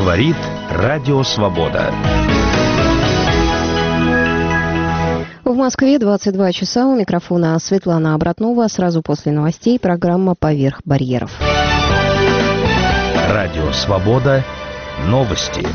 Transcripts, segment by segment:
Говорит Радио Свобода. В Москве 22 часа. У микрофона Светлана Обратнова. Сразу после новостей программа «Поверх барьеров». Радио Свобода. Новости.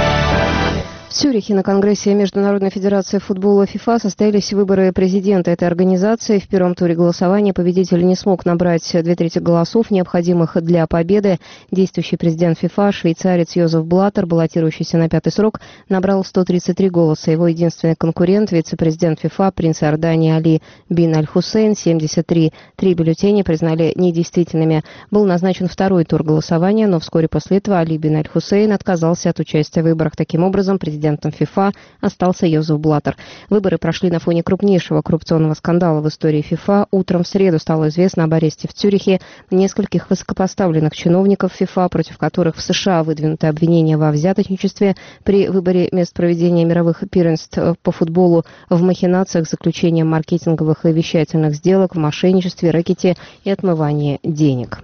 В Цюрихе на Конгрессе Международной Федерации футбола ФИФА состоялись выборы президента этой организации. В первом туре голосования победитель не смог набрать 2/3 голосов, необходимых для победы. Действующий президент ФИФА, швейцарец Йозеф Блаттер, баллотирующийся на 5-й срок, набрал 133 голоса. Его единственный конкурент, вице-президент ФИФА, принц Иордании Али бин Аль-Хусейн, 73. 3 бюллетеня признали недействительными. Был назначен второй тур голосования, но вскоре после этого Али бин Аль-Хусейн отказался от участия в выборах. Таким образом, президентом ФИФА остался Йозеф Блаттер. Выборы прошли на фоне крупнейшего коррупционного скандала в истории ФИФА. Утром в среду стало известно об аресте в Цюрихе нескольких высокопоставленных чиновников ФИФА, против которых в США выдвинуты обвинения во взяточничестве при выборе мест проведения мировых первенств по футболу, в махинациях с заключением маркетинговых и вещательных сделок, в мошенничестве, рэкете и отмывании денег.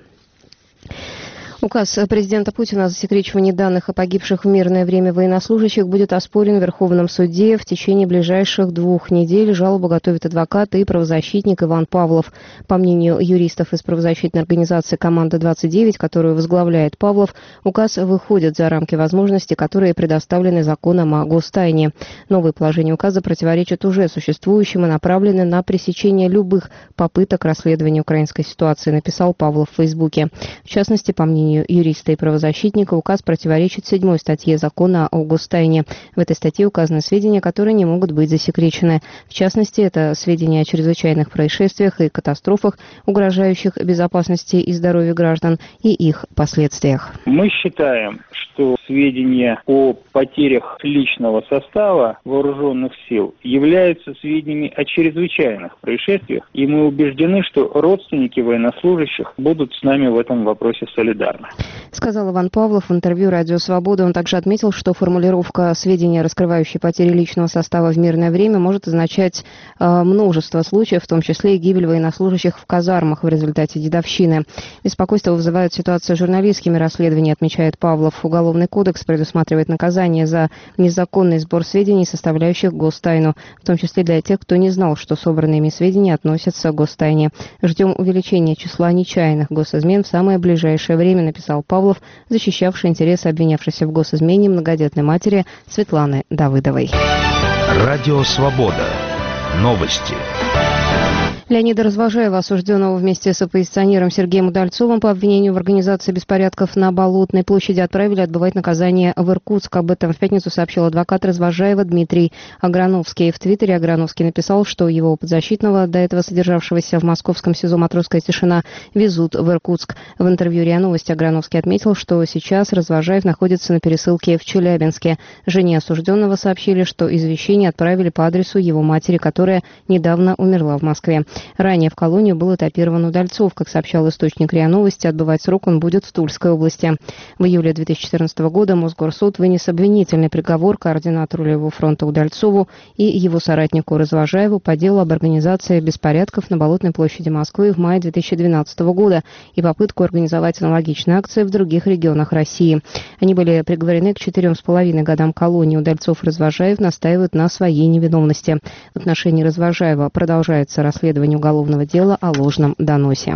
Указ президента Путина о засекречивании данных о погибших в мирное время военнослужащих будет оспорен в Верховном суде в течение ближайших 2 недель. Жалобу готовит адвокат и правозащитник Иван Павлов. По мнению юристов из правозащитной организации «Команда-29», которую возглавляет Павлов, указ выходит за рамки возможностей, которые предоставлены законом о гостайне. Новые положения указа противоречат уже существующим и направлены на пресечение любых попыток расследования украинской ситуации, написал Павлов в Фейсбуке. В частности, по мнению юриста и правозащитника, указ противоречит 7 статье закона о гостайне. В этой статье указаны сведения, которые не могут быть засекречены. В частности, это сведения о чрезвычайных происшествиях и катастрофах, угрожающих безопасности и здоровью граждан, и их последствиях. Мы считаем, что сведения о потерях личного состава вооруженных сил являются сведениями о чрезвычайных происшествиях, и мы убеждены, что родственники военнослужащих будут с нами в этом вопросе солидарны. Сказал Иван Павлов в интервью «Радио Свобода». Он также отметил, что формулировка «сведения, раскрывающие потери личного состава в мирное время» может означать множество случаев, в том числе и гибель военнослужащих в казармах в результате дедовщины. Беспокойство вызывает ситуация с журналистскими расследованиями, отмечает Павлов. Уголовный кодекс предусматривает наказание за незаконный сбор сведений, составляющих гостайну, в том числе для тех, кто не знал, что собранные ими сведения относятся к гостайне. Ждем увеличения числа нечаянных госизмен в самое ближайшее время, написал Павлов, защищавший интересы обвинявшейся в госизмене многодетной матери Светланы Давыдовой. Радио Свобода. Новости. Леонида Развожаева, осужденного вместе с оппозиционером Сергеем Удальцовым по обвинению в организации беспорядков на Болотной площади, отправили отбывать наказание в Иркутск. Об этом в пятницу сообщил адвокат Развожаева Дмитрий Аграновский. В Твиттере Аграновский написал, что его подзащитного, до этого содержавшегося в московском СИЗО «Матросская тишина», везут в Иркутск. В интервью РИА Новости Аграновский отметил, что сейчас Развожаев находится на пересылке в Челябинске. Жене осужденного сообщили, что извещение отправили по адресу его матери, которая недавно умерла в Москве. Ранее в колонию был этапирован Удальцов. Как сообщал источник РИА Новости, отбывать срок он будет в Тульской области. В июле 2014 года Мосгорсуд вынес обвинительный приговор координатору Левого фронта Удальцову и его соратнику Развожаеву по делу об организации беспорядков на Болотной площади Москвы в мае 2012 года и попытку организовать аналогичные акции в других регионах России. Они были приговорены к 4,5 годам колонии. Удальцов и Развожаев настаивают на своей невиновности. В отношении Развожаева продолжается расследование уголовного дела о ложном доносе.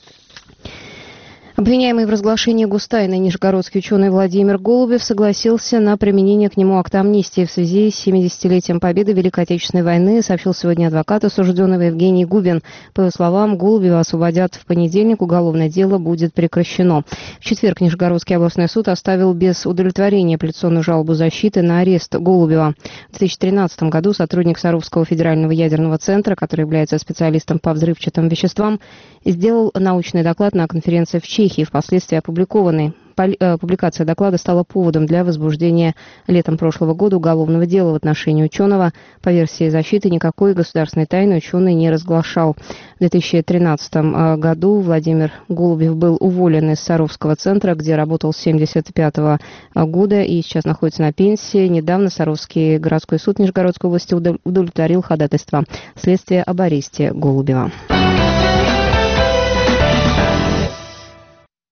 Обвиняемый в разглашении гостайны нижегородский ученый Владимир Голубев согласился на применение к нему акта амнистии в связи с 70-летием победы Великой Отечественной войны, сообщил сегодня адвокат осужденного Евгений Губин. По его словам, Голубева освободят в понедельник, уголовное дело будет прекращено. В четверг Нижегородский областной суд оставил без удовлетворения апелляционную жалобу защиты на арест Голубева. В 2013 году сотрудник Саровского федерального ядерного центра, который является специалистом по взрывчатым веществам, сделал научный доклад на конференции в Чехии, впоследствии опубликованный. Публикация доклада стала поводом для возбуждения летом прошлого года уголовного дела в отношении ученого. По версии защиты, никакой государственной тайны ученый не разглашал. В 2013 году Владимир Голубев был уволен из Саровского центра, где работал с 1975 года и сейчас находится на пенсии. Недавно Саровский городской суд Нижегородской области удовлетворил ходатайство следствия об аресте Голубева.